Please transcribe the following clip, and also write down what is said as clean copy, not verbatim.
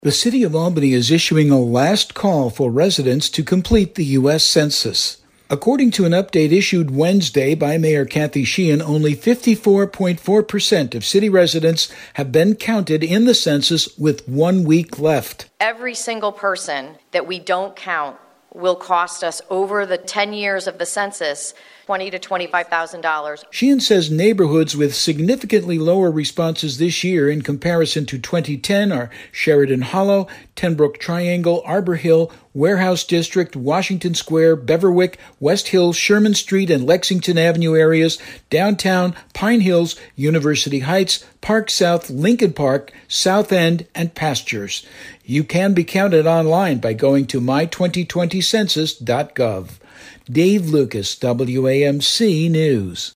The City of Albany is issuing a last call for residents to complete the U.S. Census. According to an update issued Wednesday by Mayor Kathy Sheehan, only 54.4% of city residents have been counted in the census with 1 week left. Every single person that we don't count will cost us over the 10 years of the census $20,000 to $25,000. Sheehan says neighborhoods with significantly lower responses this year in comparison to 2010 are Sheridan Hollow, Tenbrook Triangle, Arbor Hill, Warehouse District, Washington Square, Beverwyck, West Hills, Sherman Street and Lexington Avenue areas, downtown, Pine Hills, University Heights, Park South, Lincoln Park, South End, and Pastures. You can be counted online by going to my2020census.gov. Dave Lucas, WAMC News.